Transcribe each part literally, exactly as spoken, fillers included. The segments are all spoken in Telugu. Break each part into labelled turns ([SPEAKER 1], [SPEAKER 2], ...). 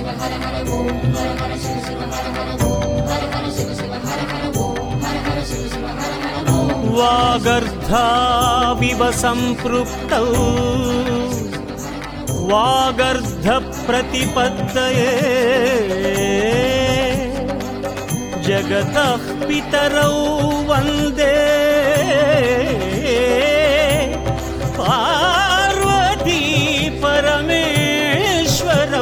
[SPEAKER 1] వాగర్ధావివ సంపృక్తౌ వాగర్ధ ప్రతిపత్తయే జగతః పితరౌ వందే పార్వతీ పరమేశ్వరౌ.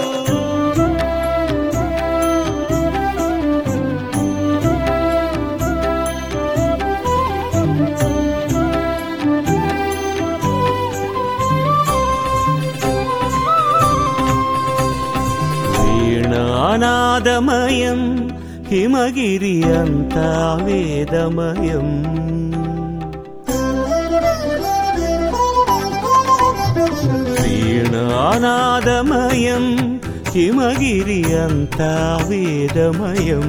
[SPEAKER 1] వీణానాదమయం హిమగిరి అంతా వేదమయం. వీణానాదమయం హిమగిరి అంతా వేదమయం.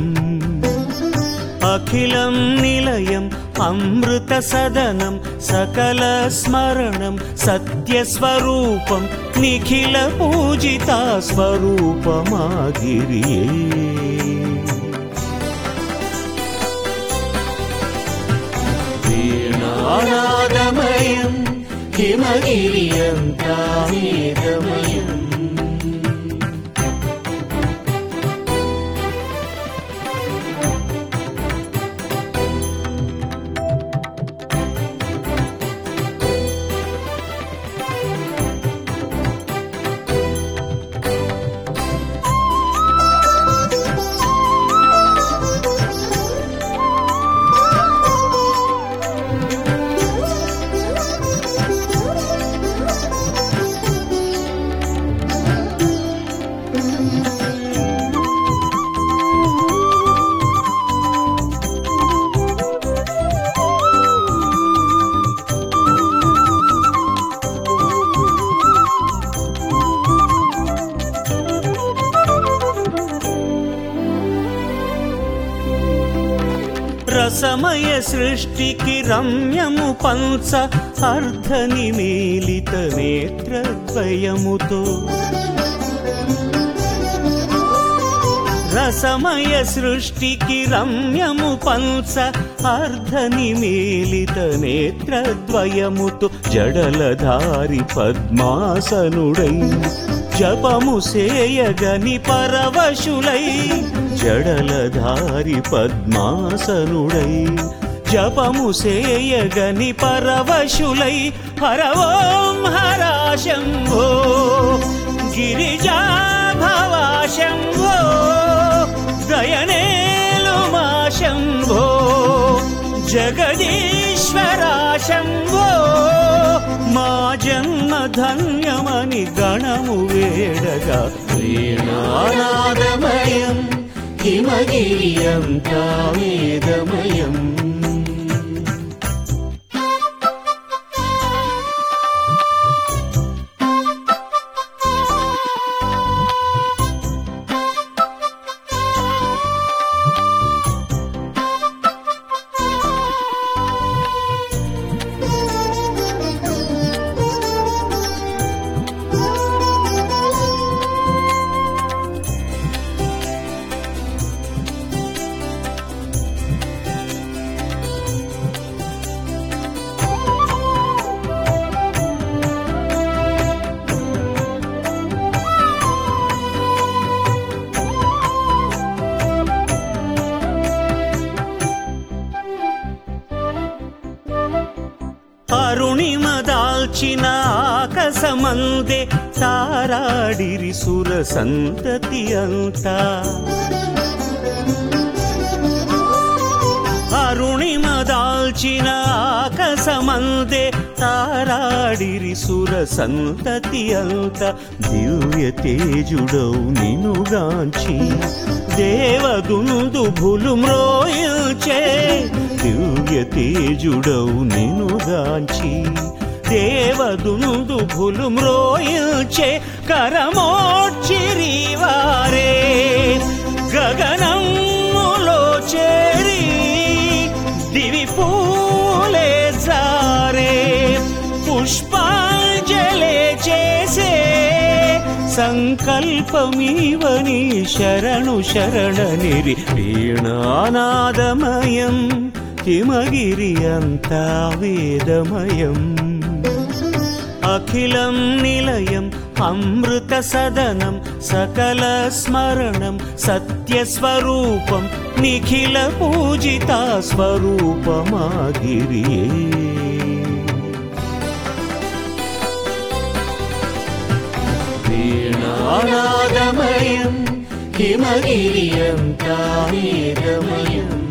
[SPEAKER 1] అఖిలం నిలయం అమృత సదనం సకల స్మరణం సత్యస్వరూపం నిఖిల పూజితా స్వరూపమాగిరియే. వీణానాదమయం హిమగిరి అంతా వేదమయం. రసమయ సృష్టికి రమ్యము పంచ అర్ధ నిమీలిత నేత్రద్వయముతో. రసమయ సృష్టికి రమ్యము పంచ అర్ధ నిమీలిత నేత్రద్వయముతో జడలధారి పద్మాసనుడై జపము సేయగని పరవశులై. జడలధారి పద్మాసనుడై జపము సేయగని పరవశులై. హర ఓం హరా శంభో గిరిజా భవా శంభో దయనేలు మా శంభో జగదీశ్వరా శంభో. మా జన్మ ధన్యమని గణము వేడగా వీణానాదమయం హిమగిరి అంతా వేదమయం. అరుణిమ దాల్చిన ఆకాశమందే తారాడిరి సుర సంతతి అంతా. అరుణిమ దాల్చిన ఆకాశమందే తారాడిరి సుర సంతతి అంతా. దివ్య తేజుడౌ నినుగాంచి దేవదుందు భులు మ్రోయిల్చే. దివ్య తేజుడౌ నినుగాంచి దేవదుందు భులు మ్రోయిల్చే. కరమోడ్చిరి వారే గగనములో చేరి దివి పూలే జారే పుష్పాంజలే చేసే. సంగ సంకల్పమీవని శరణు శరణనిరి వీణానాదమయం హిమగిరి అంతా వేదమయం అఖిలం నిలయం అమృత సదనం సకల స్మరణం సత్యస్వరూపం నిఖిల పూజిత స్వరూపమాగిరియే వీణానాదమయం హిమగిరి అంతా వేదమయం